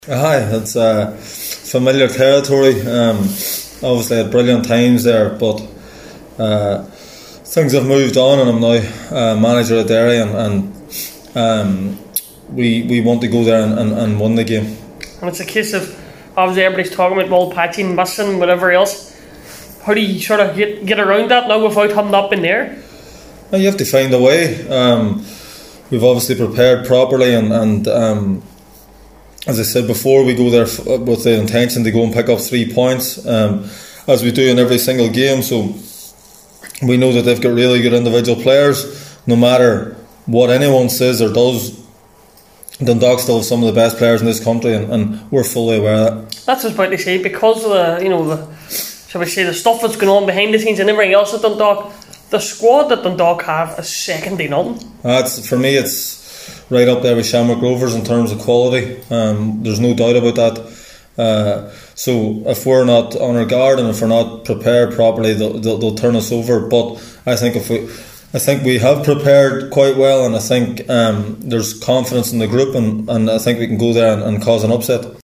Hi, it's familiar territory. Obviously, had brilliant times there, but things have moved on, and I'm now manager at Derry, and we want to go there and win the game. And it's a case of, obviously, everybody's talking about ball patching, missing, whatever else. How do you sort of get around that now without having not been there? You have to find a way. We've obviously prepared properly, and as I said before, we go there with the intention to go and pick up 3 points, as we do in every single game. So we know that they've got really good individual players. No matter what anyone says or does, Dundalk still have some of the best players in this country, and we're fully aware of that. That's what I was about to say, because of the stuff that's going on behind the scenes and everything else at Dundalk. The squad that Dundalk have is second to none. For me, it's right up there with Shamrock Rovers in terms of quality. There's no doubt about that. So if we're not on our guard and if we're not prepared properly, they'll turn us over. But I think we have prepared quite well, and I think there's confidence in the group, and I think we can go there and cause an upset.